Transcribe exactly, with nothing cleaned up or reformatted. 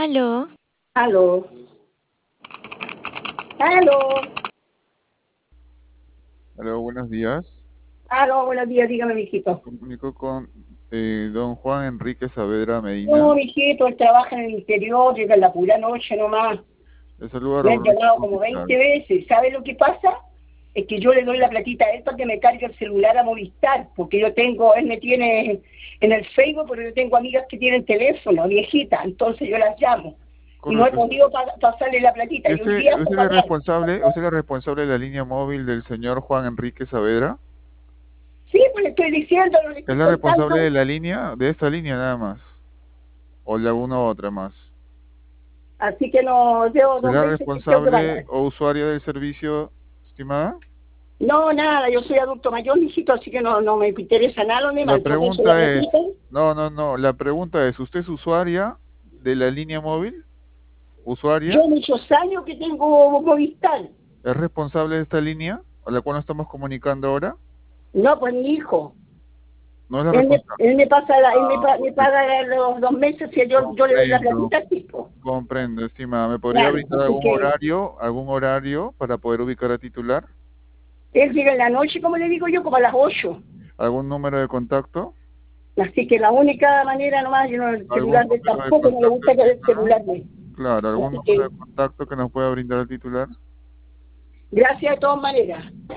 Aló. Aló. Aló. Aló, buenos días. Aló, buenos días, dígame, mijito. Comunico con eh, don Juan Enrique Saavedra Medina. No, mijito, él trabaja en el interior, llega en la pura noche nomás. Le saluda Me han Raúl llamado como Hospital. veinte veces. ¿Sabe lo que pasa? Es que yo le doy la platita a él para que me cargue el celular a Movistar, porque yo tengo, él me tiene en el Facebook, pero yo tengo amigas que tienen teléfono, viejitas, entonces yo las llamo. Y no he Correcto. podido pa- pasarle la platita, ¿Y y un usted, día usted fue es el pagar. responsable, usted es el responsable de la línea móvil del señor Juan Enrique Saavedra? Sí, pues le estoy diciendo, no le ¿Es estoy la responsable contando. de la línea, de esta línea nada más? ¿O de alguna otra más? Así que no, llevo ¿Es dos la meses que tengo que responsable pagar. o usuaria del servicio, estimada? No, nada, yo soy adulto mayor, mijito, así que no, no me interesa nada lo La demás. Por eso la pregunta platita. es, no, no, no, la pregunta es, ¿usted es usuaria de la línea móvil? ¿Usuaria? Yo muchos años que tengo Movistar. ¿Es responsable de esta línea a la cual nos estamos comunicando ahora? No, pues mi hijo. No es la Él me, responsable. él me pasa la, él me, Ah, pa- me correcto. paga los dos meses y yo, yo le doy la Comprendo, platita al tipo. comprendo, estimada. ¿Me podría Claro, brindar así algún que horario, algún horario para poder ubicar a titular? él llega en la noche, como le digo yo, como a las ocho. ¿Algún número de contacto? Así que la única manera nomás, yo no, el ¿Algún celular de él número de tampoco no le contacto, gusta que el estimada? celular de él. Claro, ¿algún Así número de que contacto que nos pueda brindar al titular? gracias de todas maneras.